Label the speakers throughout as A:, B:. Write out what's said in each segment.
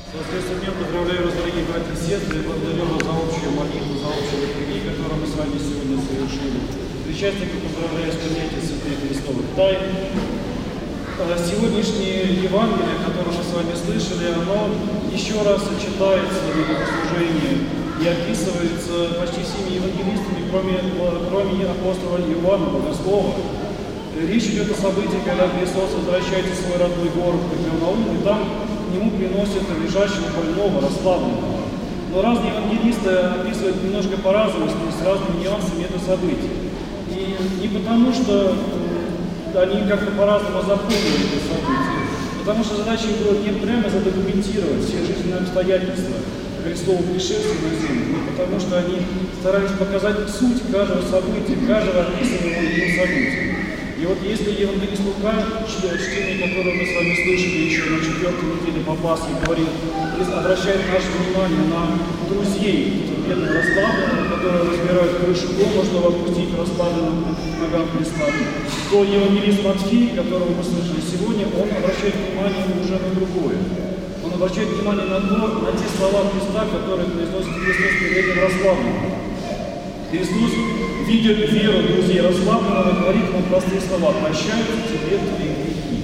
A: С воскресным днем поздравляю вас, дорогие братья и сестры, и благодарю вас за общую молитву, за общую литургию, которую мы с вами сегодня совершили. Причастников поздравляю с принятием святых Христовых тайн. Сегодняшнее Евангелие, которое мы с вами слышали, оно еще раз читается в богослужении и описывается почти всеми евангелистами, кроме апостола Иоанна, богослова. Речь идет о событии, когда Христос возвращается в свой родной город Капернаум, и там к нему приносят лежащего больного, расслабленного. Но разные евангелисты описывают немножко по-разному, с разными нюансами это событие. И не потому, что они как-то по-разному запомнили это событие, потому что задача им была не прямо задокументировать все жизненные обстоятельства Христового пришествия на землю, но потому что они старались показать суть каждого события, каждого описанного им события. И вот если евангелист Лука, чтение которое мы с вами слышали еще на 4-й неделе по Пасхе, говорит, обращает наше внимание на друзей бедного расслабленного, которые разбирают крышу дома, чтобы опустить расслабленным ногам Христа, то евангелист Матфей, которого мы слышали сегодня, он обращает внимание уже на другое. Он обращает внимание на те слова Христа, которые произносит Христос перед этим расслабленным. Христос, видя веру друзей расслабленного, говорит ему простые слова: «Прощаются тебе твои грехи».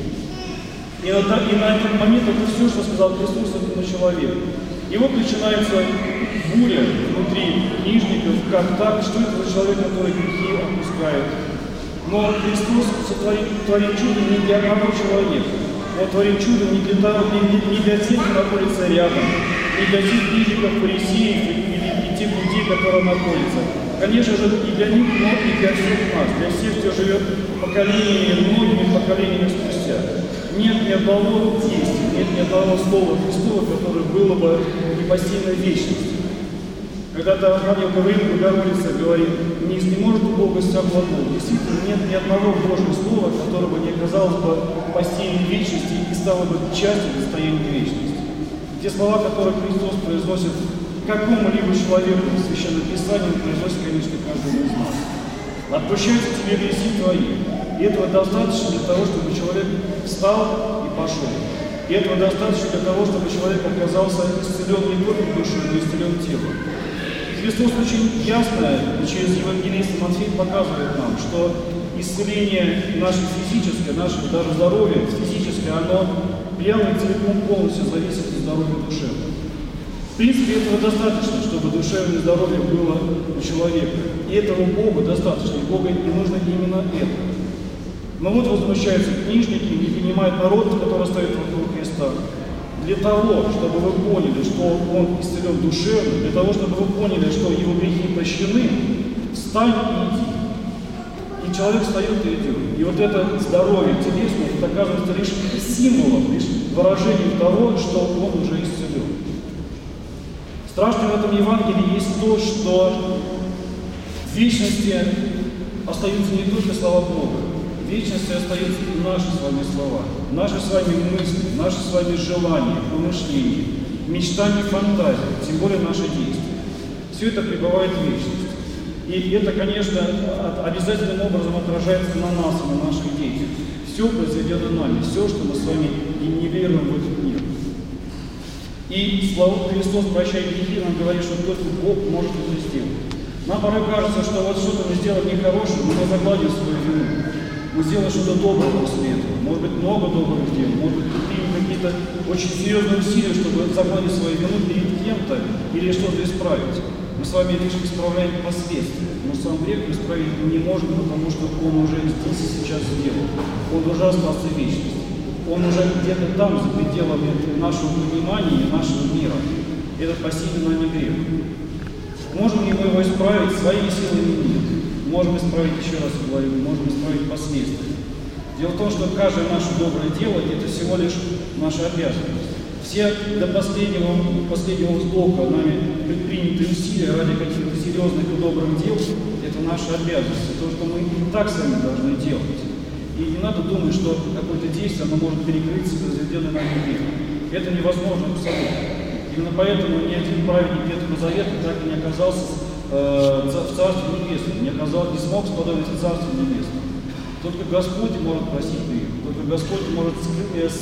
A: И на этот момент это все, что сказал Христос этому человеку. И вот начинается буря внутри книжников, как так, что это за человек, который грехи опускает. Но Христос творит чудо не для одного человека. Он творит чудо не для тех, кто находится рядом, не для тех книжников, фарисеев или тех людей, которые находятся. Конечно же, и для них, но и для всех нас, для всех, кто живет поколениями, многими поколениями спустя. Нет ни одного действия, нет ни одного слова Христова, которое было бы непостижной вечности. Когда-то ангел Гавриил Богородица говорит: не может у Бога вся глагол. Действительно, нет ни одного Божьего слова, которое бы не оказалось бы постижной вечности и стало бы частью достояния вечности. Те слова, которые Христос произносит какому-либо человеку в Священном Писании, произносит, конечно, каждому из нас. Отпущаются тебе грехи твои. И этого достаточно для того, чтобы человек встал и пошел. И этого достаточно для того, чтобы человек оказался исцелен не только душой, но и исцелен телом. Христос очень ясно через евангелиста Матфея показывает нам, что исцеление наше физическое, наше даже здоровье физическое, оно прямо и целиком полностью зависит от здоровья душевного. В принципе, этого достаточно, чтобы душевное здоровье было у человека. И этого Богу достаточно, и Богу не нужно именно это. Но вот возмущаются книжники, не понимает народ, который стоит вокруг Христа. Для того, чтобы вы поняли, что Он исцелен душевно, для того, чтобы вы поняли, что Его грехи прощены, встань и иди. И человек встает и идет. И вот это здоровье телесное, это оказывается лишь символом, лишь выражением того, что он уже исцелен. Страшно в этом Евангелии есть то, что в вечности остаются не только слова Бога, в вечности остаются и наши с вами слова, наши с вами мысли, наши с вами желания, помышления, мечтания, фантазии, тем более наши действия. Все это пребывает в вечности. И это, конечно, обязательным образом отражается на нас и на наших детях. Все произведено нами, все, что мы с вами генерируем в этот мир. И слава Христос, прощай грехи, нам говорит, что только Бог может это сделать. Нам порой кажется, что вот что-то мы сделали нехорошее, но мы загладим свою вину. Мы сделаем что-то доброе после этого. Может быть, много добрых дел, может быть, предпримем какие-то очень серьезные усилия, чтобы загладить свою вину перед кем-то или что-то исправить. Мы с вами лишь исправляем последствия. Но сам грех исправить мы не можем, потому что он уже здесь и сейчас сделал. Он уже остался в вечности. Он уже где-то там, за пределами нашего понимания и нашего мира. Это постигнет нами грех. Можем ли мы его исправить своими силами? Нет. Можем исправить, еще раз говорю, можем исправить последствия. Дело в том, что каждое наше доброе дело – это всего лишь наша обязанность. Все до последнего вздоха нами предпринятые усилия ради каких-то серьезных и добрых дел – это наша обязанность. То, что мы и так сами должны делать. И не надо думать, что какое-то действие оно может перекрыться произведенный нами грех. Это невозможно абсолютно. Именно поэтому ни один праведник Ветхого Завета так и не оказался в Царстве Небесном, не смог сподобиться Царству Небесному. Только Господь может просить грех, только Господь может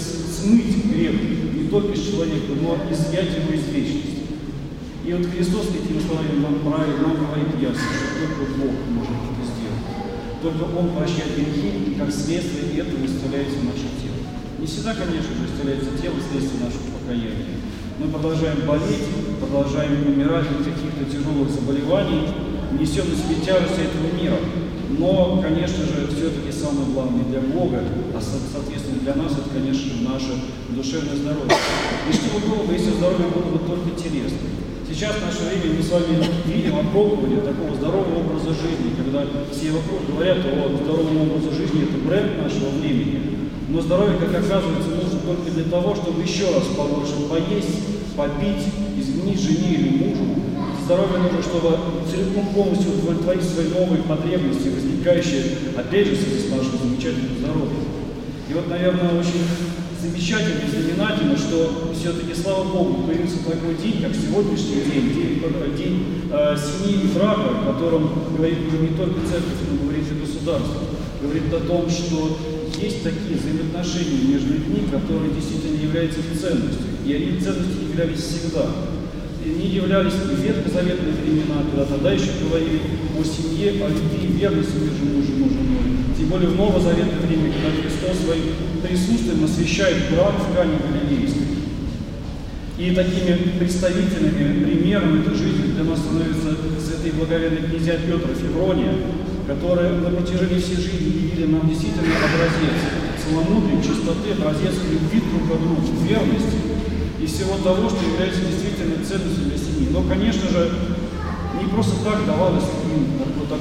A: смыть грех не только из человека, но и изъять его из вечности. И вот Христос этими словами нам говорит ясно, что только Бог может это сделать. Только Он прощает грехи, и как следствие этого исцеляется наше тело. Не всегда, конечно же, исцеляется тело вследствие нашего покаяния. Мы продолжаем болеть, продолжаем умирать от каких-то тяжелых заболеваний, несем на себе тяжесть этого мира. Но, конечно же, все-таки самое главное для Бога, а соответственно для нас, это, конечно же, наше душевное здоровье. И что долго, если здоровье было бы только телесным. Сейчас в наше время мы с вами видим опробование такого здорового образа жизни, когда все вокруг говорят о здоровом образе жизни, это бренд нашего времени. Но здоровье, как оказывается, нужно только для того, чтобы еще раз побольше поесть, попить, изменить жене или мужу. Здоровье нужно, чтобы целиком полностью удовлетворить свои новые потребности, возникающие, опять же, в связи с нашим замечательным здоровьем. И вот, наверное, очень замечательно и знаменательно, что все-таки, слава Богу, появился такой день, как сегодняшний день, день семьи и брака, о котором говорит не только церковь, но говорит и государство. Говорит о том, что есть такие взаимоотношения между людьми, которые действительно являются ценностью. И они ценностью являлись всегда. И они являлись в ветхозаветные времена, когда тогда еще говорили о семье, о любви и верности между мужем и женой. Тем более в новозаветное время, когда Христос своим присутствием освящает брак в Кане Галилейской. И такими представительными примерами этой жизни для нас становится святые благоверные князья Петр и Феврония, которые на протяжении всей жизни явили нам действительно образец целомудрия, чистоты, образец любви друг к другу, верности и всего того, что является действительно ценностью для семьи. Но, конечно же, не просто так давалось им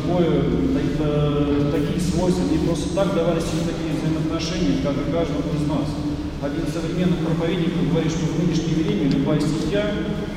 A: такие свойства, не просто так давались им такие взаимоотношения, как и каждому из нас. Один из современных проповедников говорит, что в нынешнее время любая семья,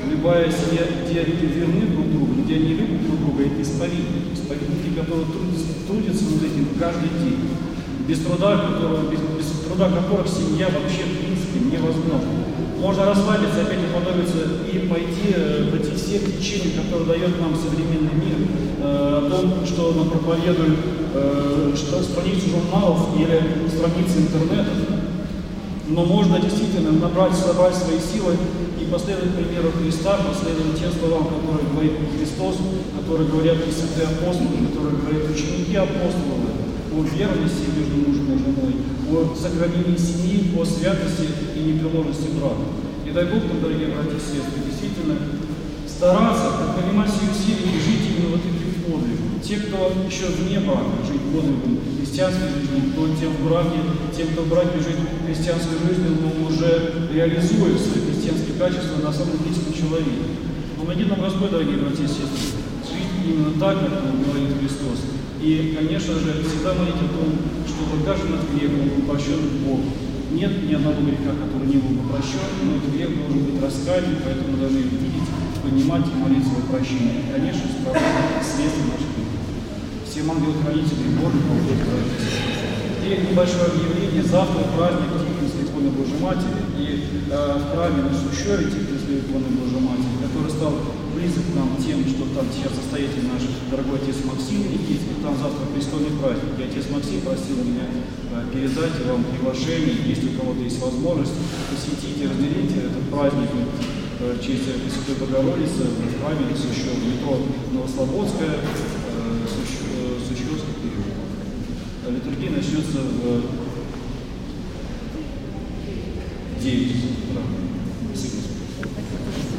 A: где они верны друг другу, где они любят друг друга, это исповедники, которые трудятся над этим каждый день, без труда которых семья вообще в принципе невозможна. Можно расслабиться, опять уподобиться и пойти против всех течений, которые дает нам современный мир, о том, что нам проповедуют страницы журналов или страницы интернета. Но можно действительно собрать свои силы и последовать примеру Христа, последовать тем словам, которые говорит Христос, которые говорят и святые апостолы, которые говорят ученики апостолов, о верности между мужем и женой, о сохранении семьи, о святости и непреложности брака. И дай Бог нам, дорогие братья и сестры, действительно стараться предпринимать все усилия и жить именно вот этим подвигом. Те, кто еще вне брака, жить подвигом христианской жизни, то тем, кто в браке жить христианской жизнью, но уже реализует свои христианские качества на самом близком человеке. Помоги нам Господь, дорогие братья и сестры, жить именно так, как нам говорит Христос. И, конечно же, всегда молить о том, чтобы каждый наш грех был прощен Богу. Нет ни одного греха, который не был бы прощен, но этот грех должен быть раскаян, поэтому мы должны видеть, понимать и молиться о прощении. И, конечно, исправлять следствие наших грехов. Всем ангелы-хранители Божьи помогут. И небольшое объявление. Завтра праздник Тихвинской иконы Божьей Матери. И в храме на Сущеве Тихвинской иконы Божьей Матери, который стал близок к нам тем, что там сейчас состоятель наш дорогой отец Максим Никитин, там завтра престольный праздник. И отец Максим просил меня передать вам приглашение, если у кого-то есть возможность, посетите, разделите этот праздник в честь Пресвятой Богородицы в храме на Сущеве, метро Новослободская, Сущевский период. Литургия начнется в 9 утра.